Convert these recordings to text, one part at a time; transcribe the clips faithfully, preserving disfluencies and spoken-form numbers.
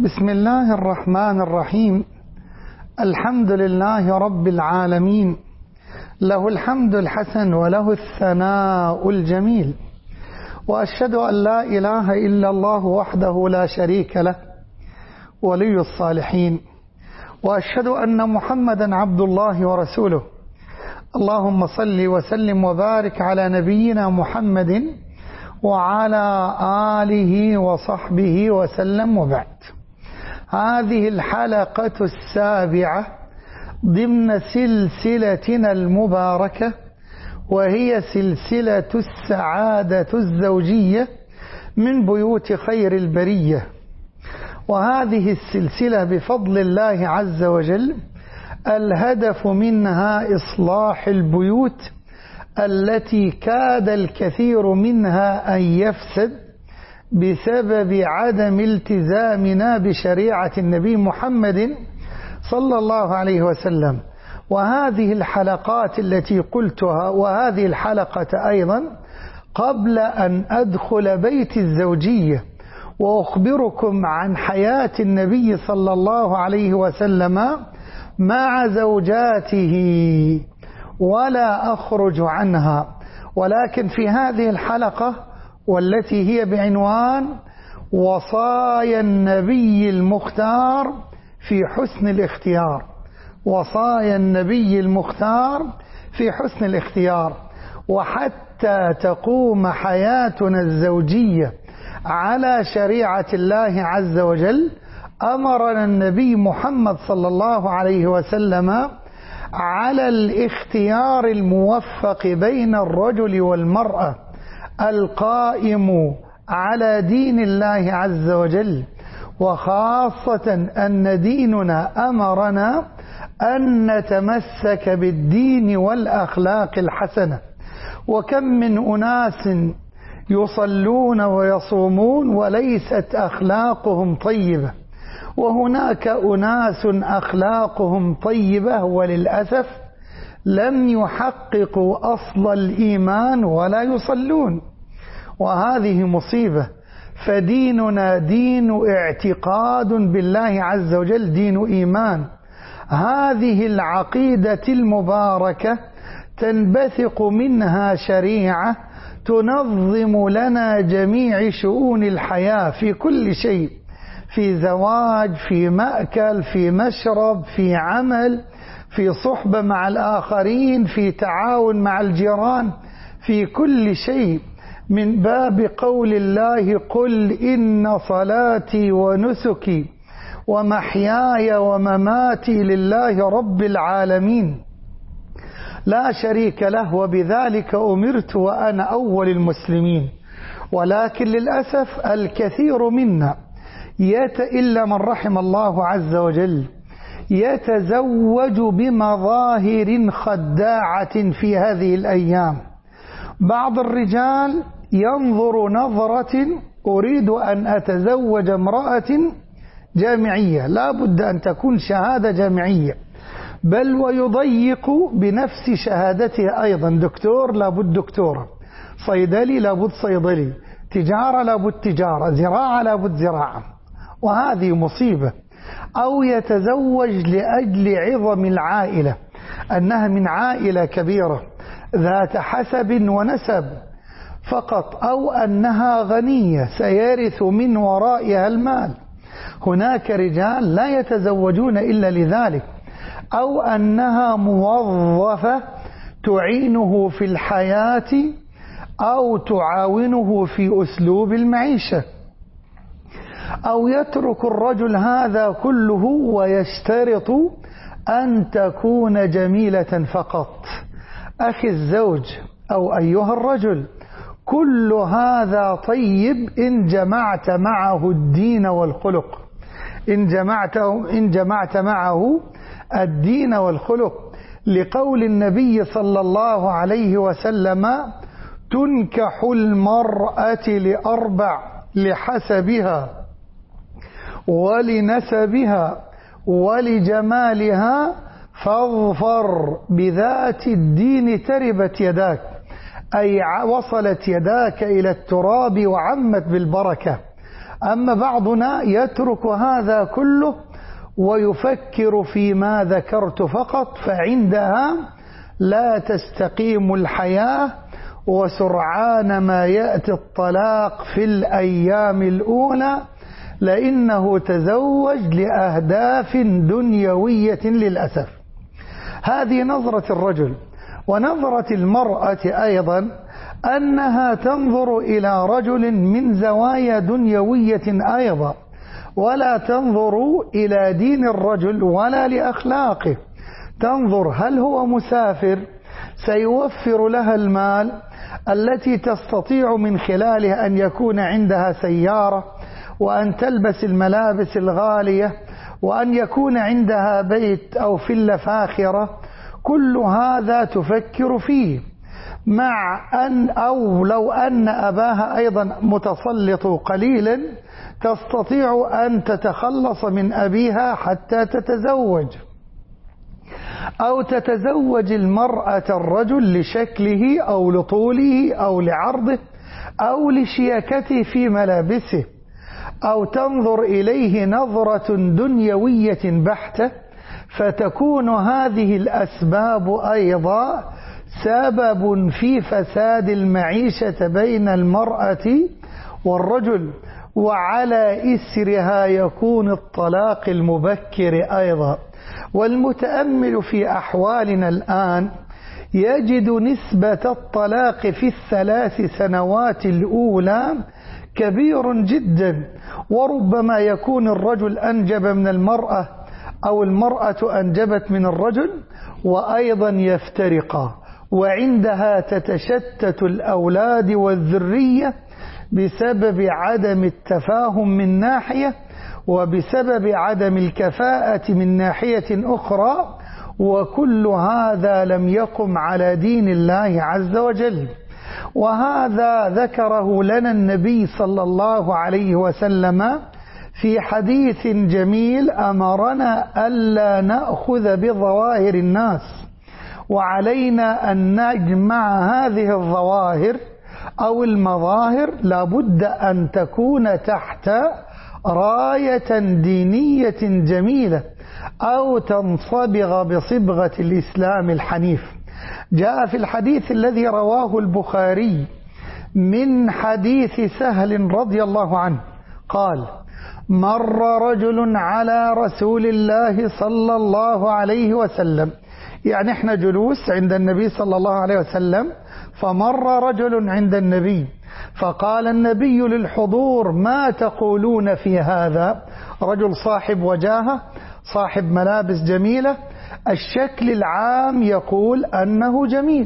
بسم الله الرحمن الرحيم. الحمد لله رب العالمين، له الحمد الحسن وله الثناء الجميل، وأشهد أن لا إله إلا الله وحده لا شريك له ولي الصالحين، وأشهد أن محمدا عبد الله ورسوله. اللهم صل وسلم وبارك على نبينا محمد وعلى آله وصحبه وسلم، وبعد. هذه الحلقة السابعة ضمن سلسلتنا المباركة، وهي سلسلة السعادة الزوجية من بيوت خير البرية. وهذه السلسلة بفضل الله عز وجل الهدف منها إصلاح البيوت التي كاد الكثير منها أن يفسد بسبب عدم التزامنا بشريعة النبي محمد صلى الله عليه وسلم. وهذه الحلقات التي قلتها، وهذه الحلقة أيضا قبل أن أدخل بيت الزوجية وأخبركم عن حياة النبي صلى الله عليه وسلم مع زوجاته ولا أخرج عنها، ولكن في هذه الحلقة والتي هي بعنوان وصايا النبي المختار في حسن الاختيار، وصايا النبي المختار في حسن الاختيار. وحتى تقوم حياتنا الزوجية على شريعة الله عز وجل أمرنا النبي محمد صلى الله عليه وسلم على الاختيار الموفق بين الرجل والمرأة القائم على دين الله عز وجل، وخاصة أن ديننا أمرنا أن نتمسك بالدين والأخلاق الحسنة. وكم من أناس يصلون ويصومون وليست أخلاقهم طيبة، وهناك أناس أخلاقهم طيبة وللأسف لم يحققوا أصل الإيمان ولا يصلون، وهذه مصيبة. فديننا دين اعتقاد بالله عز وجل، دين إيمان. هذه العقيدة المباركة تنبثق منها شريعة تنظم لنا جميع شؤون الحياة في كل شيء، في زواج، في مأكل، في مشرب، في عمل، في صحبة مع الآخرين، في تعاون مع الجيران، في كل شيء. من باب قول الله: قل إن صلاتي ونسكي ومحياي ومماتي لله رب العالمين لا شريك له وبذلك أمرت وأنا أول المسلمين. ولكن للأسف الكثير منا يت إلا من رحم الله عز وجل يتزوج بمظاهر خداعة في هذه الأيام. بعض الرجال ينظر نظرة: أريد أن أتزوج امرأة جامعية، لا بد أن تكون شهادة جامعية، بل ويضيق بنفس شهادتها أيضا. دكتور لابد دكتورة، صيدلي لابد صيدلي، تجارة لابد تجارة، زراعة لابد زراعة، وهذه مصيبة. أو يتزوج لأجل عظم العائلة، أنها من عائلة كبيرة ذات حسب ونسب فقط، أو أنها غنية سيرث من ورائها المال. هناك رجال لا يتزوجون إلا لذلك. أو أنها موظفة تعينه في الحياة أو تعاونه في أسلوب المعيشة. أو يترك الرجل هذا كله ويشترط أن تكون جميلة فقط. أخي الزوج أو أيها الرجل، كل هذا طيب إن جمعت معه الدين والخلق، إن جمعت, إن جمعت معه الدين والخلق، لقول النبي صلى الله عليه وسلم: تنكح المرأة لأربع: لحسبها ولنسبها ولجمالها، فاظفر بذات الدين تربت يداك، أي وصلت يداك إلى التراب وعمت بالبركة. أما بعضنا يترك هذا كله ويفكر فيما ذكرت فقط، فعندها لا تستقيم الحياة، وسرعان ما يأتي الطلاق في الأيام الأولى، لأنه تزوج لأهداف دنيوية للأسف. هذه نظرة الرجل. ونظرة المرأة أيضا أنها تنظر إلى رجل من زوايا دنيوية أيضا، ولا تنظر إلى دين الرجل ولا لأخلاقه. تنظر هل هو مسافر سيوفر لها المال التي تستطيع من خلاله أن يكون عندها سيارة، وأن تلبس الملابس الغالية، وأن يكون عندها بيت أو فيلا فاخرة. كل هذا تفكر فيه، مع أن أو لو أن أباها أيضا متسلط قليلا تستطيع أن تتخلص من أبيها حتى تتزوج، أو تتزوج المرأة الرجل لشكله أو لطوله أو لعرضه أو لشياكته في ملابسه، أو تنظر إليه نظرة دنيوية بحتة، فتكون هذه الأسباب أيضا سبب في فساد المعيشة بين المرأة والرجل، وعلى إثرها يكون الطلاق المبكر أيضا. والمتأمل في أحوالنا الآن يجد نسبة الطلاق في الثلاث سنوات الأولى كبير جدا، وربما يكون الرجل أنجب من المرأة أو المرأة أنجبت من الرجل، وأيضا يفترقا، وعندها تتشتت الأولاد والذرية بسبب عدم التفاهم من ناحية، وبسبب عدم الكفاءة من ناحية أخرى، وكل هذا لم يقم على دين الله عز وجل. وهذا ذكره لنا النبي صلى الله عليه وسلم في حديث جميل أمرنا ألا نأخذ بظواهر الناس، وعلينا أن نجمع هذه الظواهر أو المظاهر لابد أن تكون تحت راية دينية جميلة، أو تنصبغ بصبغة الإسلام الحنيف. جاء في الحديث الذي رواه البخاري من حديث سهل رضي الله عنه قال: مر رجل على رسول الله صلى الله عليه وسلم، يعني احنا جلوس عند النبي صلى الله عليه وسلم، فمر رجل عند النبي فقال النبي للحضور: ما تقولون في هذا؟ رجل صاحب وجاهة، صاحب ملابس جميلة، الشكل العام يقول أنه جميل.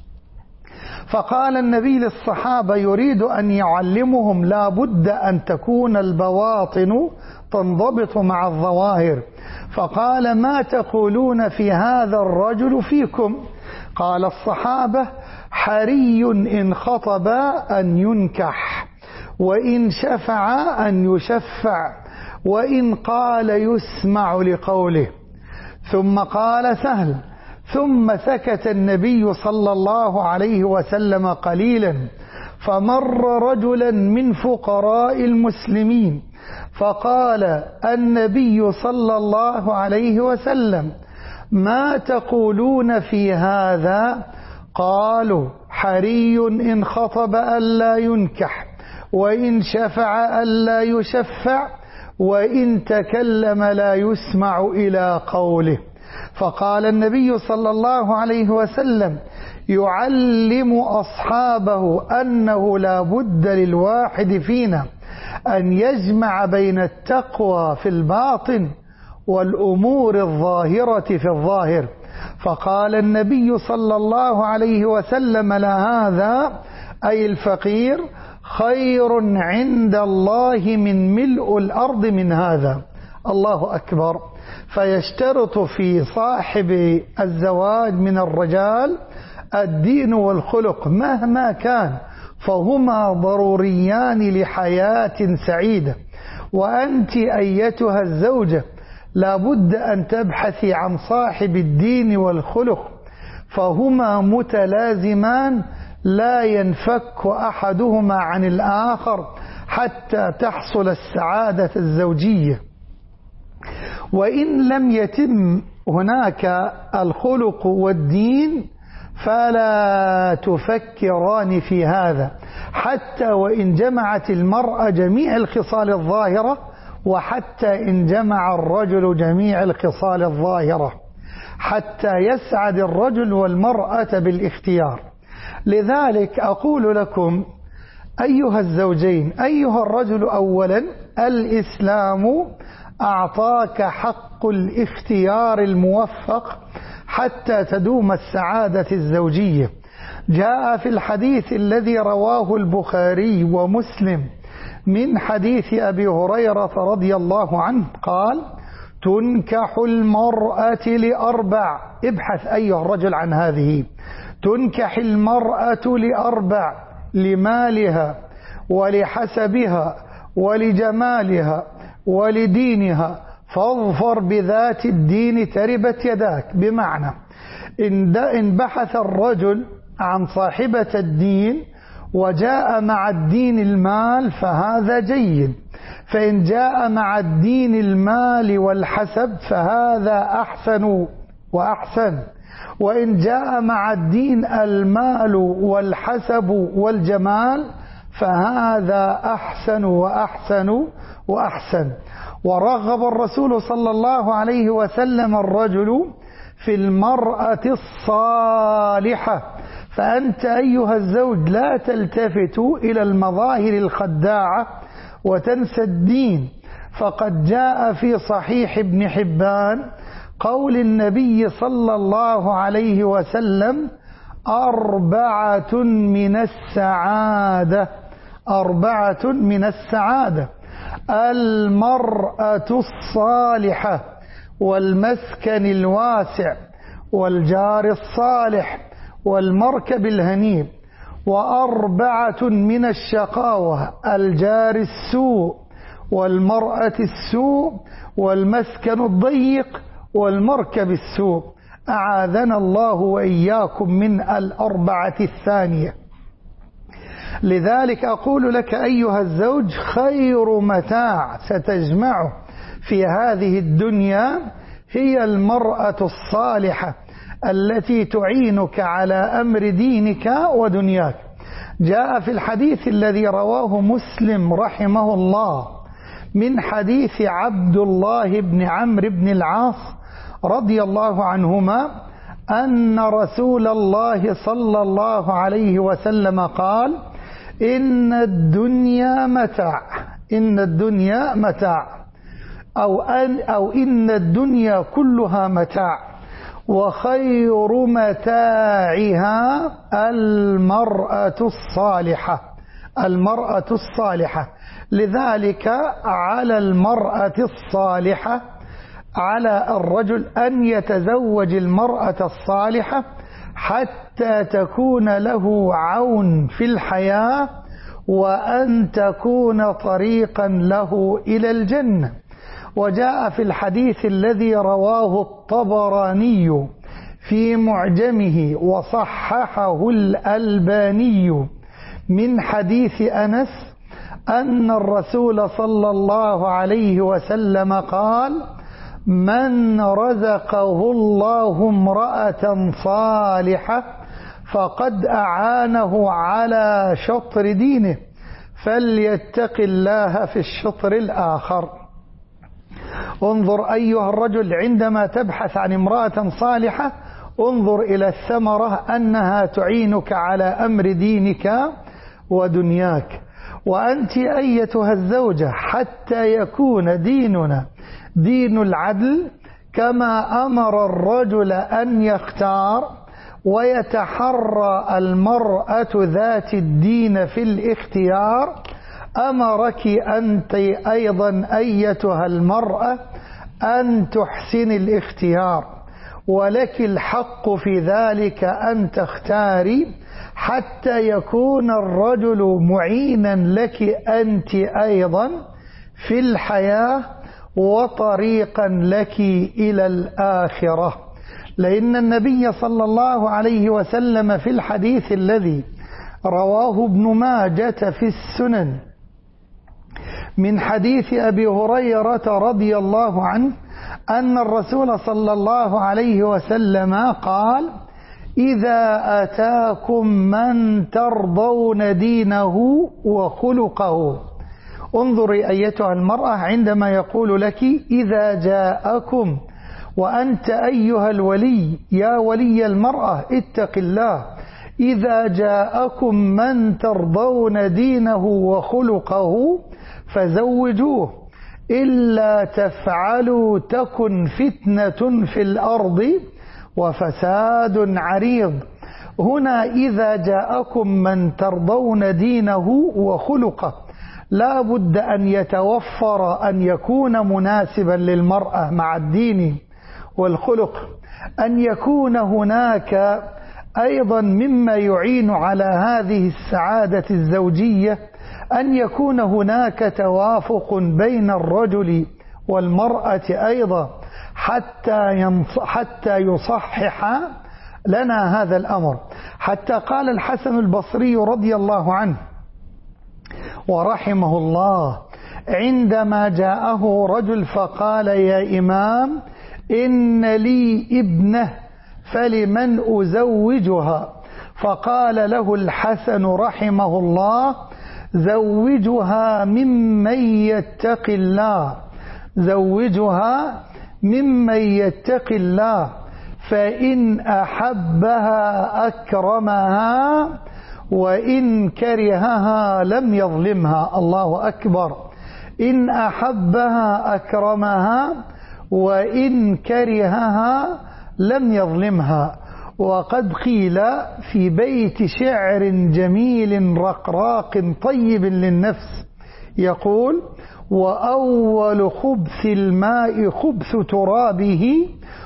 فقال النبي للصحابة يريد أن يعلمهم لا بد أن تكون البواطن تنضبط مع الظواهر، فقال: ما تقولون في هذا الرجل فيكم؟ قال الصحابة: حري إن خطب أن ينكح، وإن شفع أن يشفع، وإن قال يسمع لقوله. ثم قال سهل: ثم سكت النبي صلى الله عليه وسلم قليلا، فمر رجلا من فقراء المسلمين فقال النبي صلى الله عليه وسلم: ما تقولون في هذا؟ قالوا: حري إن خطب ألا ينكح، وإن شفع ألا يشفع، وإن تكلم لا يسمع إلى قوله. فقال النبي صلى الله عليه وسلم يعلم أصحابه أنه لا بد للواحد فينا أن يجمع بين التقوى في الباطن والأمور الظاهرة في الظاهر. فقال النبي صلى الله عليه وسلم لهذا أي الفقير: خير عند الله من ملء الأرض من هذا. الله أكبر. فيشترط في صاحب الزواج من الرجال الدين والخلق مهما كان، فهما ضروريان لحياة سعيدة. وأنت أيتها الزوجة لابد أن تبحثي عن صاحب الدين والخلق، فهما متلازمان لا ينفك أحدهما عن الآخر حتى تحصل السعادة الزوجية. وإن لم يتم هناك الخلق والدين فلا تفكران في هذا، حتى وإن جمعت المرأة جميع الخصال الظاهرة، وحتى إن جمع الرجل جميع الخصال الظاهرة، حتى يسعد الرجل والمرأة بالاختيار. لذلك أقول لكم أيها الزوجين، أيها الرجل، أولا الإسلام أعطاك حق الاختيار الموفق حتى تدوم السعادة الزوجية. جاء في الحديث الذي رواه البخاري ومسلم من حديث أبي هريرة رضي الله عنه قال: تنكح المرأة لأربع. ابحث أيها الرجل عن هذه. تنكح المرأة لأربع: لمالها ولحسبها ولجمالها ولدينها، فاظفر بذات الدين تربت يداك. بمعنى إن بحث الرجل عن صاحبة الدين وجاء مع الدين المال فهذا جيد، فإن جاء مع الدين المال والحسب فهذا أحسن وأحسن، وإن جاء مع الدين المال والحسب والجمال فهذا أحسن وأحسن وأحسن. ورغب الرسول صلى الله عليه وسلم الرجل في المرأة الصالحة. فأنت أيها الزوج لا تلتفت إلى المظاهر الخداعة وتنسى الدين، فقد جاء في صحيح ابن حبان قول النبي صلى الله عليه وسلم: أربعة من السعادة، أربعة من السعادة: المرأة الصالحة، والمسكن الواسع، والجار الصالح، والمركب الهنيء. وأربعة من الشقاوة: الجار السوء، والمرأة السوء، والمسكن الضيق، والمركب السوء. أعاذنا الله وإياكم من الأربعة الثانية. لذلك أقول لك أيها الزوج: خير متاع ستجمعه في هذه الدنيا هي المرأة الصالحة التي تعينك على أمر دينك ودنياك. جاء في الحديث الذي رواه مسلم رحمه الله من حديث عبد الله بن عمرو بن العاص رضي الله عنهما أن رسول الله صلى الله عليه وسلم قال: إن الدنيا متاع، إن الدنيا متاع، أو, أن أو إن الدنيا كلها متاع، وخير متاعها المرأة الصالحة، المرأة الصالحة. لذلك على المرأة الصالحة، على الرجل أن يتزوج المرأة الصالحة حتى تكون له عون في الحياة، وأن تكون طريقا له إلى الجنة. وجاء في الحديث الذي رواه الطبراني في معجمه وصححه الألباني من حديث أنس أن الرسول صلى الله عليه وسلم قال: من رزقه الله امرأة صالحة فقد أعانه على شطر دينه، فليتق الله في الشطر الآخر. انظر أيها الرجل، عندما تبحث عن امرأة صالحة انظر إلى الثمرة أنها تعينك على أمر دينك ودنياك. وأنت أيتها الزوجة حتى يكون ديننا دين العدل، كما أمر الرجل أن يختار ويتحرى المرأة ذات الدين في الاختيار، أمرك أنت أيضا أيتها المرأة أن تحسن الاختيار، ولك الحق في ذلك أن تختاري حتى يكون الرجل معينا لك أنت أيضا في الحياة وطريقا لك إلى الآخرة. لأن النبي صلى الله عليه وسلم في الحديث الذي رواه ابن ماجة في السنن من حديث أبي هريرة رضي الله عنه أن الرسول صلى الله عليه وسلم قال: إذا أتاكم من ترضون دينه وخلقه. انظري أيتها المرأة عندما يقول لك إذا جاءكم، وأنت أيها الولي يا ولي المرأة اتق الله، إذا جاءكم من ترضون دينه وخلقه فزوجوه، إلا تفعلوا تكن فتنة في الأرض وفساد عريض. هنا إذا جاءكم من ترضون دينه وخلقه، لا بد أن يتوفر أن يكون مناسبا للمرأة مع الدين والخلق، أن يكون هناك أيضا مما يعين على هذه السعادة الزوجية، أن يكون هناك توافق بين الرجل والمرأة أيضا حتى حتى يصحح لنا هذا الأمر. حتى قال الحسن البصري رضي الله عنه ورحمه الله عندما جاءه رجل فقال: يا إمام إن لي ابنة فلمن أزوجها؟ فقال له الحسن رحمه الله: زوجها ممن يتق الله، زوجها ممن يتق الله، فإن أحبها أكرمها وإن كرهها لم يظلمها. الله أكبر. إن أحبها أكرمها وإن كرهها لم يظلمها. وقد قيل في بيت شعر جميل رقراق طيب للنفس يقول: وأول خبث الماء خبث ترابه،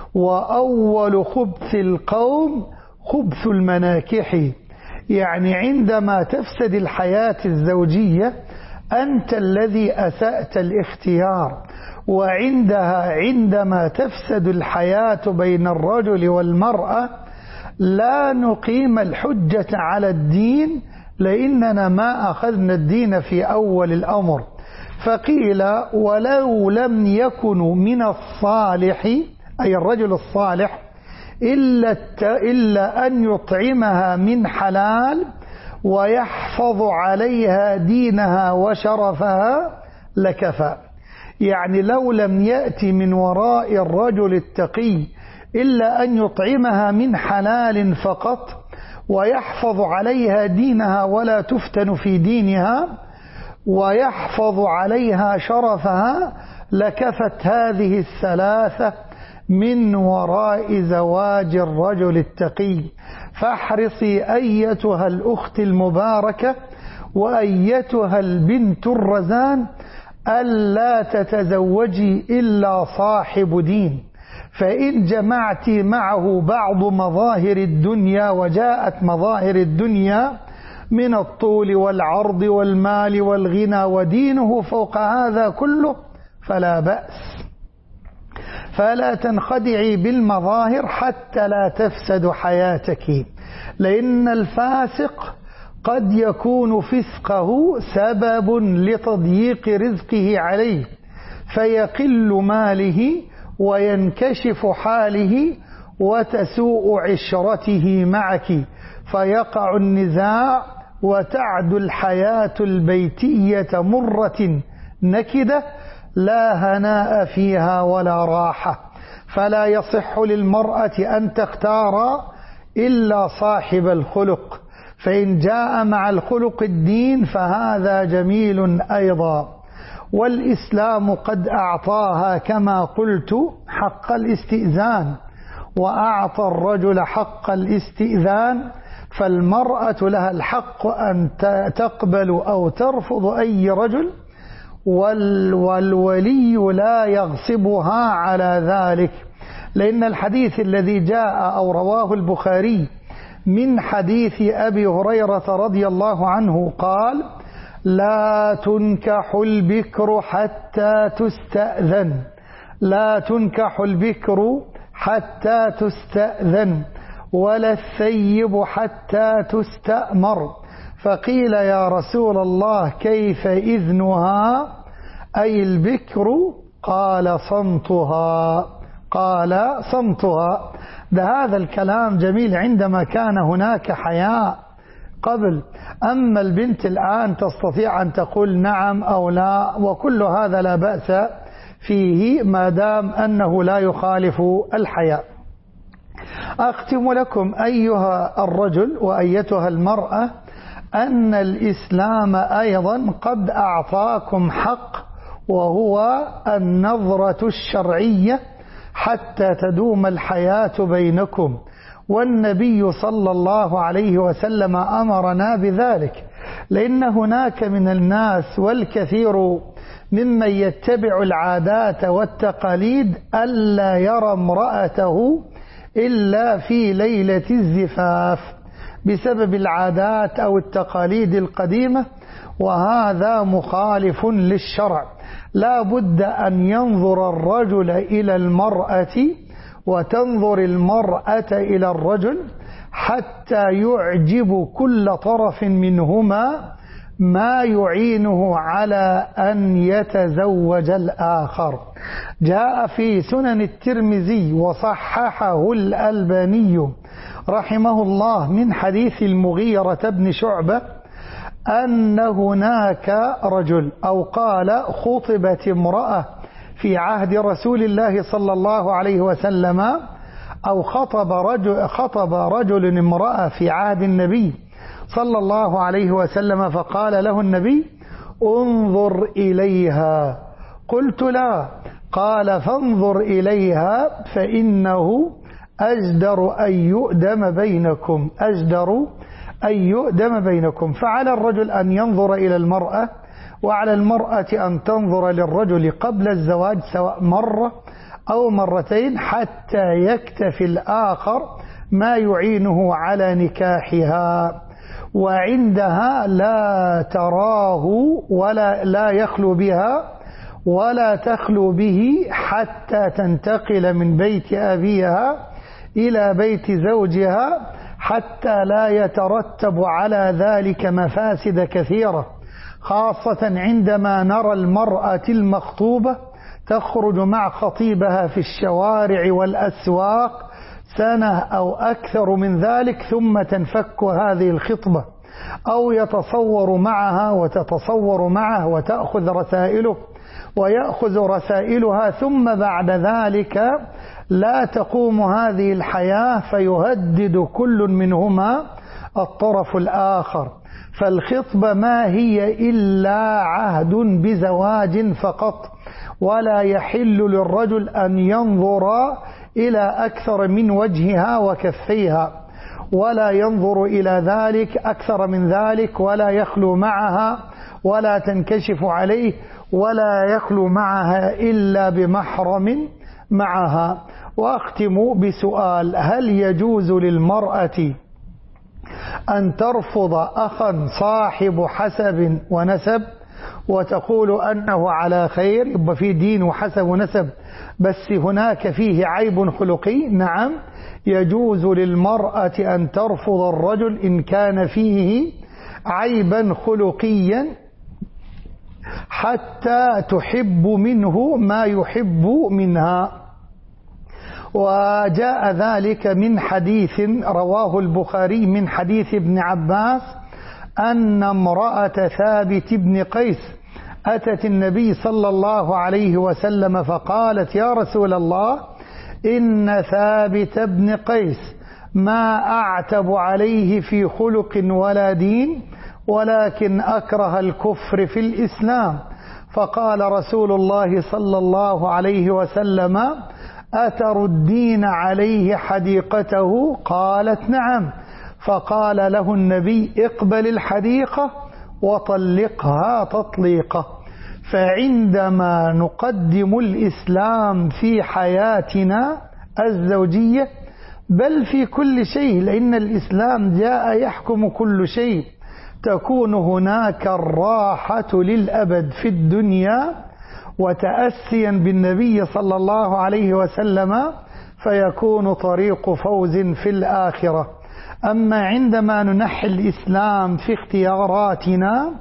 وأول خبث القوم خبث المناكح. يعني عندما تفسد الحياة الزوجية أنت الذي أسأت الاختيار، وعندها عندما تفسد الحياة بين الرجل والمرأة لا نقيم الحجة على الدين، لأننا ما أخذنا الدين في أول الأمر. فقيل: ولو لم يكن من الصالح، أي الرجل الصالح، إلا, إلا أن يطعمها من حلال ويحفظ عليها دينها وشرفها لكفى. يعني لو لم يأتي من وراء الرجل التقي إلا أن يطعمها من حلال فقط ويحفظ عليها دينها ولا تفتن في دينها ويحفظ عليها شرفها لكفت هذه الثلاثة من وراء زواج الرجل التقي. فاحرصي أيتها الأخت المباركة وأيتها البنت الرزان ألا تتزوجي إلا صاحب دين، فإن جمعت معه بعض مظاهر الدنيا وجاءت مظاهر الدنيا من الطول والعرض والمال والغنى ودينه فوق هذا كله فلا بأس. فلا تنخدعي بالمظاهر حتى لا تفسد حياتك، لأن الفاسق قد يكون فسقه سبب لتضييق رزقه عليه، فيقل ماله وينكشف حاله وتسوء عشرته معك، فيقع النزاع وتعد الحياة البيتية مرة نكدة لا هناء فيها ولا راحة. فلا يصح للمرأة أن تختار إلا صاحب الخلق، فإن جاء مع الخلق الدين فهذا جميل أيضا. والإسلام قد أعطاها كما قلت حق الاستئذان، وأعطى الرجل حق الاستئذان، فالمرأة لها الحق أن تقبل أو ترفض أي رجل، والولي لا يغصبها على ذلك. لأن الحديث الذي جاء أو رواه البخاري من حديث أبي هريرة رضي الله عنه قال: لا تنكح البكر حتى تستأذن، لا تنكح البكر حتى تستأذن، ولا الثيب حتى تستأمر. فقيل: يا رسول الله كيف إذنها؟ أي البكر؟ قال صمتها. قال صمتها. ده هذا الكلام جميل عندما كان هناك حياء قبل، أما البنت الآن تستطيع أن تقول نعم أو لا، وكل هذا لا بأس فيه ما دام أنه لا يخالف الحياء. أختم لكم أيها الرجل وأيتها المرأة أن الإسلام أيضا قد أعطاكم حق، وهو النظرة الشرعية حتى تدوم الحياة بينكم، والنبي صلى الله عليه وسلم أمرنا بذلك، لأن هناك من الناس والكثير ممن يتبع العادات والتقاليد ألا يرى امرأته إلا في ليلة الزفاف بسبب العادات أو التقاليد القديمة، وهذا مخالف للشرع. لا بد أن ينظر الرجل إلى المرأة وتنظر المرأة إلى الرجل حتى يعجب كل طرف منهما ما يعينه على أن يتزوج الآخر. جاء في سنن الترمذي وصححه الألباني رحمه الله من حديث المغيرة بن شعبة أن هناك رجل، أو قال خطبت امرأة في عهد رسول الله صلى الله عليه وسلم، أو خطب رجل, خطب رجل امرأة في عهد النبي صلى الله عليه وسلم، فقال له النبي انظر إليها. قلت لا. قال فانظر إليها فإنه أجدر أن يؤدم بينكم، أجدر أن يؤدم بينكم. فعلى الرجل أن ينظر إلى المرأة، وعلى المرأة أن تنظر للرجل قبل الزواج سواء مرة أو مرتين حتى يكتفي الآخر ما يعينه على نكاحها، وعندها لا تراه ولا لا يخلو بها ولا تخلو به حتى تنتقل من بيت أبيها إلى بيت زوجها، حتى لا يترتب على ذلك مفاسد كثيرة، خاصة عندما نرى المرأة المخطوبة تخرج مع خطيبها في الشوارع والأسواق سنة أو أكثر من ذلك ثم تنفك هذه الخطبة، أو يتصور معها وتتصور معه وتأخذ رسائله ويأخذ رسائلها، ثم بعد ذلك لا تقوم هذه الحياة فيهدد كل منهما الطرف الآخر. فالخطبة ما هي إلا عهد بزواج فقط، ولا يحل للرجل أن ينظر إلى أكثر من وجهها وكفيها، ولا ينظر إلى ذلك أكثر من ذلك، ولا يخلو معها ولا تنكشف عليه، ولا يخلو معها إلا بمحرم معها. وأختم بسؤال: هل يجوز للمرأة أن ترفض أخا صاحب حسب ونسب وتقول أنه على خير، يبقى فيه دين وحسب ونسب بس هناك فيه عيب خلقي؟ نعم، يجوز للمرأة أن ترفض الرجل إن كان فيه عيبا خلقيا حتى تحب منه ما يحب منها. وجاء ذلك من حديث رواه البخاري من حديث ابن عباس أن امرأة ثابت بن قيس أتت النبي صلى الله عليه وسلم فقالت: يا رسول الله، إن ثابت بن قيس ما أعتب عليه في خلق ولا دين، ولكن أكره الكفر في الإسلام. فقال رسول الله صلى الله عليه وسلم: أتردين عليه حديقته؟ قالت: نعم. فقال له النبي: اقبل الحديقة وطلقها تطليقة. فعندما نقدم الإسلام في حياتنا الزوجية بل في كل شيء، لأن الإسلام جاء يحكم كل شيء، تكون هناك الراحة للأبد في الدنيا، وتأسيا بالنبي صلى الله عليه وسلم فيكون طريق فوز في الآخرة. أما عندما ننحي الإسلام في اختياراتنا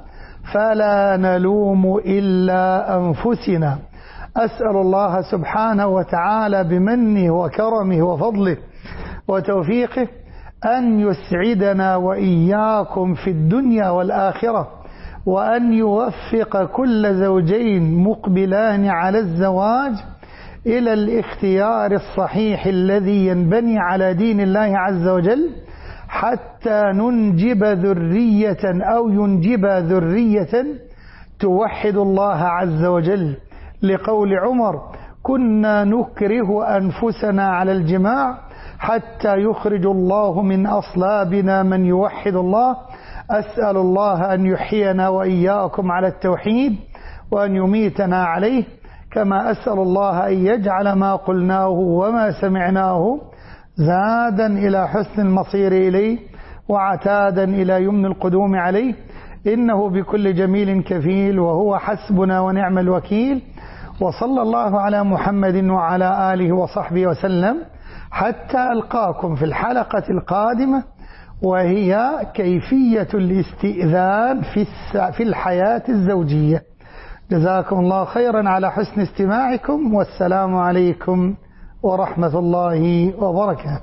فلا نلوم إلا أنفسنا. أسأل الله سبحانه وتعالى بمنه وكرمه وفضله وتوفيقه أن يسعدنا وإياكم في الدنيا والآخرة، وأن يوفق كل زوجين مقبلان على الزواج إلى الاختيار الصحيح الذي ينبني على دين الله عز وجل، حتى ننجب ذرية أو ينجب ذرية توحد الله عز وجل، لقول عمر: كنا نكره أنفسنا على الجماع حتى يخرج الله من أصلابنا من يوحد الله. أسأل الله أن يحيينا وإياكم على التوحيد وأن يميتنا عليه، كما أسأل الله أن يجعل ما قلناه وما سمعناه زادا إلى حسن المصير إليه وعتادا إلى يمن القدوم عليه، إنه بكل جميل كفيل وهو حسبنا ونعم الوكيل. وصلى الله على محمد وعلى آله وصحبه وسلم، حتى ألقاكم في الحلقة القادمة، وهي كيفية الاستئذان في الحياة الزوجية. جزاكم الله خيرا على حسن استماعكم، والسلام عليكم ورحمة الله وبركاته.